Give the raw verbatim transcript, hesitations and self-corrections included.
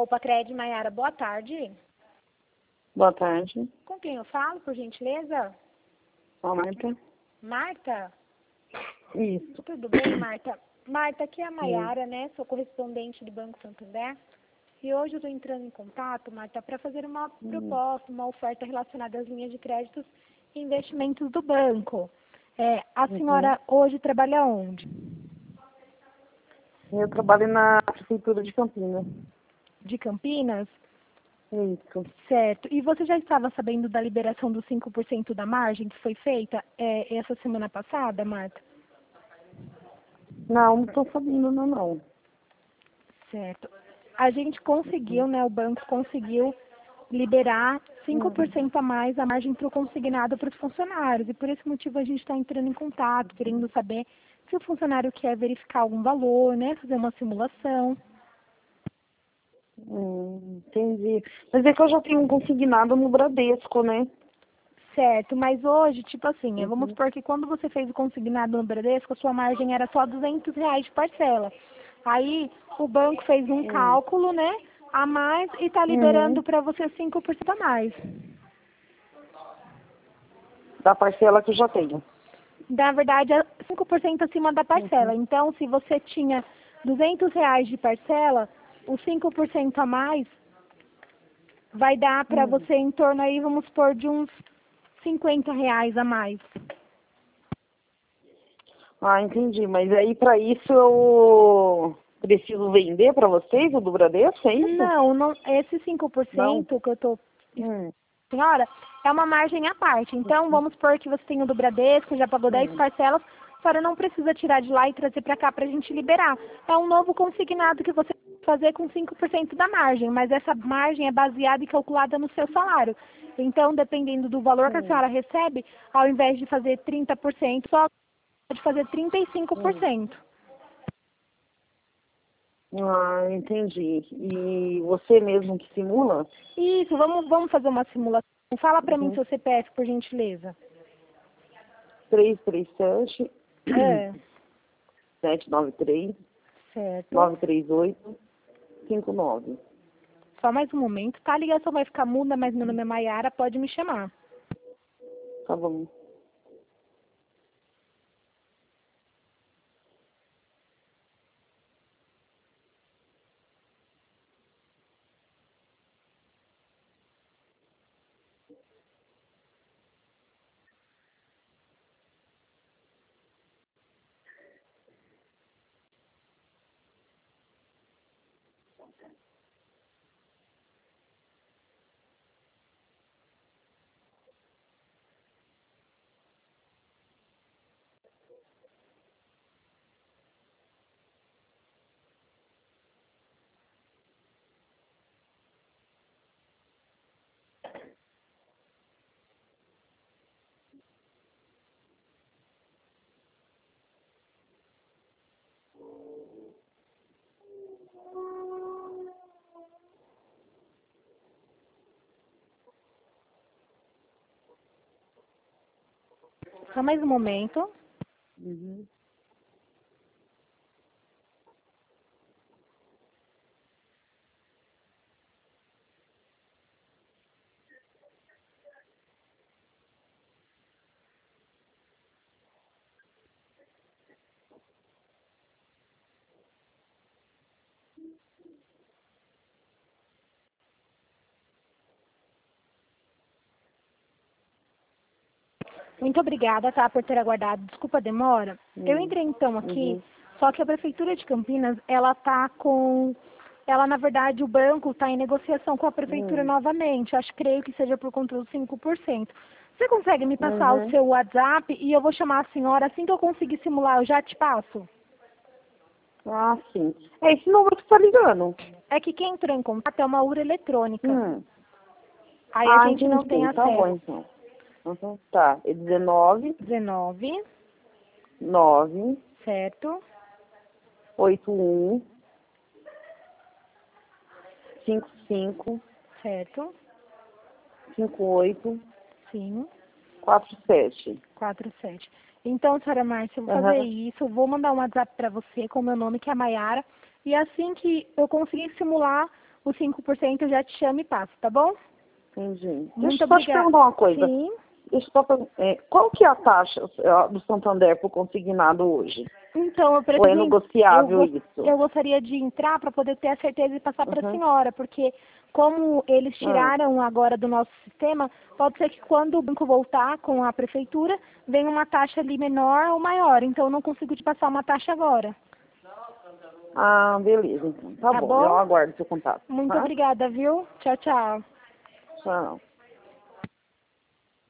Copa Cred, Maiara, boa tarde. Boa tarde. Com quem eu falo, por gentileza? Ó, Marta. Marta? Isso. Tudo bem, Marta? Marta, aqui é a Maiara, né? Sou correspondente do Banco Santander. E hoje eu estou entrando em contato, Marta, para fazer uma Hum. proposta, uma oferta relacionada às linhas de créditos e investimentos do banco. É, a Uhum. senhora hoje trabalha onde? Eu trabalho na Prefeitura de Campinas. De Campinas? Isso. Certo. E você já estava sabendo da liberação dos cinco por cento da margem que foi feita é, essa semana passada, Marta? Não, não estou sabendo, não, não. Certo. A gente conseguiu, Uhum. né, o banco conseguiu liberar cinco por Uhum. cento a mais a margem para o consignado para os funcionários. E por esse motivo a gente está entrando em contato, querendo saber se o funcionário quer verificar algum valor, né, fazer uma simulação. Hum, entendi. Mas é que eu já tenho um consignado no Bradesco, né? Certo, mas hoje, tipo assim, vamos Uhum. supor que quando você fez o consignado no Bradesco, a sua margem era só duzentos reais de parcela. Aí o banco fez um Hum. cálculo, né, a mais e está liberando Uhum. para você cinco por cento a mais. Da parcela que eu já tenho. Na verdade, é cinco por cento acima da parcela. Uhum. Então, se você tinha duzentos reais de parcela, os cinco por cento a mais vai dar para Hum. você em torno aí, vamos supor, de uns cinquenta reais a mais. Ah, entendi. Mas aí, para isso, eu preciso vender para vocês, o do Bradesco, é isso? Não, não, esse cinco por Não. cento que eu estou, Hum. senhora, é uma margem à parte. Então, vamos supor que você tem o do Bradesco, já pagou dez Hum. parcelas, a senhora não precisa tirar de lá e trazer para cá para a gente liberar. É um novo consignado que você vai fazer com cinco por cento da margem, mas essa margem é baseada e calculada no seu salário. Então, dependendo do valor que a Hum. senhora recebe, ao invés de fazer trinta por cento, só pode fazer trinta e cinco por Hum. cento. Ah, entendi. E você mesmo que simula? Isso, vamos, vamos fazer uma simulação. Fala para mim Uhum. seu C P F, por gentileza. três três sete, É, sete nove três, certo. nove três oito, cinco nove. Só mais um momento, tá? A ligação vai ficar muda, mas meu nome é Maiara, pode me chamar. Tá bom. Só mais um momento. Uhum. Muito obrigada, tá, por ter aguardado. Desculpa a demora. Eu Uhum. entrei então aqui, Uhum. só que a Prefeitura de Campinas, ela tá com... Ela, na verdade, o banco está em negociação com a Prefeitura Uhum. novamente. Acho, creio que seja por conta dos cinco por cento. Você consegue me passar o Uhum. seu WhatsApp e eu vou chamar a senhora assim que eu conseguir simular, eu já te passo? Ah, sim. É esse número que tá ligando. É que quem entrou em contato é uma urna eletrônica. Hum. Aí a Ah, gente não tem entendi. Tá bom, acesso. então. Uhum. Tá. É dezenove, dezenove, nove, certo? oito um, cinco cinco, Certo? cinco oito, Sim, quatro sete. quatro sete. Então, senhora Márcia, eu vou fazer Aham. isso, eu vou mandar um WhatsApp para você com o meu nome, que é Maiara, e assim que eu conseguir simular, os cinco por cento eu já te chamo e passo, tá bom? Entendi. Muito Deixa eu só te obrigada. perguntar uma coisa. Sim. Deixa eu só per- é, qual que é a taxa é, do Santander por consignado hoje? Então, eu preciso... Ou é negociável eu, go- isso? eu gostaria de entrar para poder ter a certeza e passar para a Uhum. senhora, porque como eles Ah. tiraram agora do nosso sistema, pode ser que quando o banco voltar com a prefeitura, venha uma taxa ali menor ou maior. Então, eu não consigo te passar uma taxa agora. Ah, beleza, então. Tá, Tá bom. bom? Eu aguardo seu contato. Muito Tá? obrigada, viu? Tchau, tchau. Tchau.